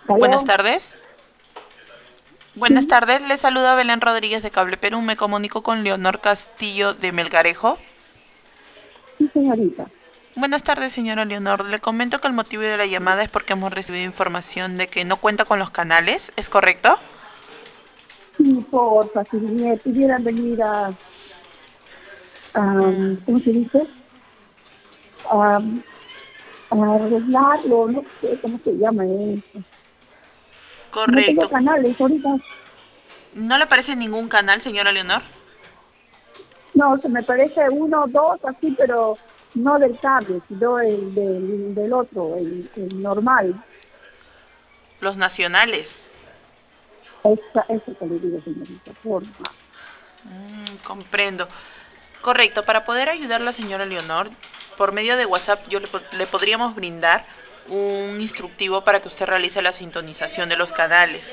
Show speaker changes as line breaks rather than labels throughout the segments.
Buenas
¿Aló?
tardes. Buenas
Sí,
tardes, le saluda Belén Rodríguez de Cable Perú. Me comunico con Leonor Castillo de Melgarejo.
sí, señorita.
Buenas tardes, señora Leonor. Le comento que el motivo de la llamada es porque hemos recibido información de que no cuenta con los canales. ¿Es correcto?
Sí, porfa, si me pudieran venir ¿cómo se dice? A, a arreglarlo, no sé cómo se llama eso. No tengo
Correcto.
canales ahorita.
¿No le aparece ningún canal, señora Leonor?
No, se me parece uno o dos así, pero no del cable, sino del otro, el normal.
Los nacionales.
Eso que le digo, señorita, porfa.
Comprendo. Correcto. Para poder ayudar a la señora Leonor, por medio de WhatsApp le podríamos brindar un instructivo para que usted realice la sintonización de los canales.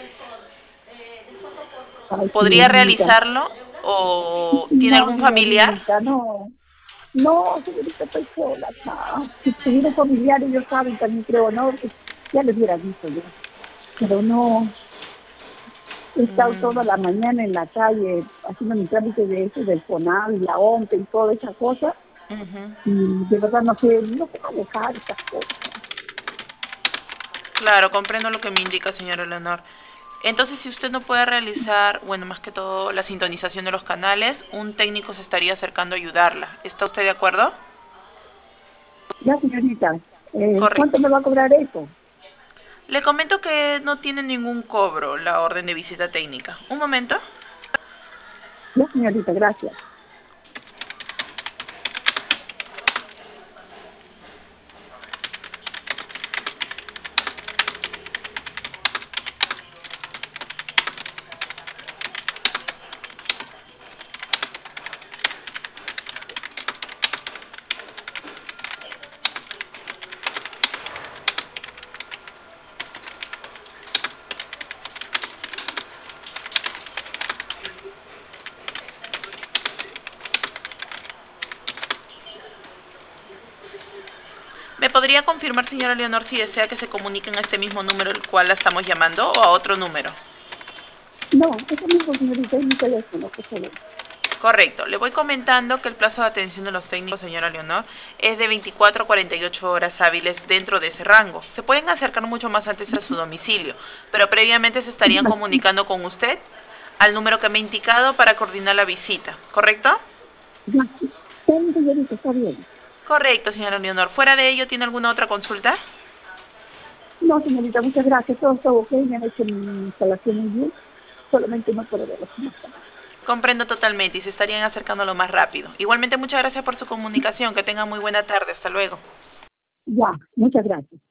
Ay,
¿Podría
señorita.
realizarlo o tiene
No,
algún familiar?
señorita, no. No, señorita, estoy sola acá. Si tuvieron familiares, ellos saben también, creo, ¿no? Pues ya les hubiera dicho yo. Pero no, he estado toda la mañana en la calle haciendo mi trámite de eso, del FONAV y la ONPE y toda esa cosa.
Ujú.
Y de verdad no sé manejar estas cosas.
Claro, comprendo lo que me indica, señora Leonor. Entonces, si usted no puede realizar, bueno, más que todo la sintonización de los canales, un técnico se estaría acercando a ayudarla. ¿Está usted de acuerdo?
Ya, señorita, ¿cuánto
Correcto.
me va a cobrar eso?
Le comento que no tiene ningún cobro la orden de visita técnica. Un momento.
Ya, señorita, gracias.
¿Me podría confirmar, señora Leonor, si desea que se comuniquen a este mismo número al cual la estamos llamando o a otro número?
No, eso mismo, señorita, es mi teléfono, por favor.
Correcto. Le voy comentando que el plazo de atención de los técnicos, señora Leonor, es de 24 a 48 horas hábiles dentro de ese rango. Se pueden acercar mucho más antes a su domicilio, pero previamente se estarían
Ya,
comunicando con usted al número que me ha indicado para coordinar la visita. ¿Correcto?
ya, está bien, señorita, está bien.
Correcto, señora Leonor. ¿Fuera de ello tiene alguna otra consulta?
No, señorita, muchas gracias. Todo está ok, me han hecho mi instalación muy bien. Solamente no puedo ver los más.
Comprendo totalmente y se estarían acercando lo más rápido. Igualmente, muchas gracias por su comunicación. Que tenga muy buena tarde. Hasta luego.
Ya, muchas gracias.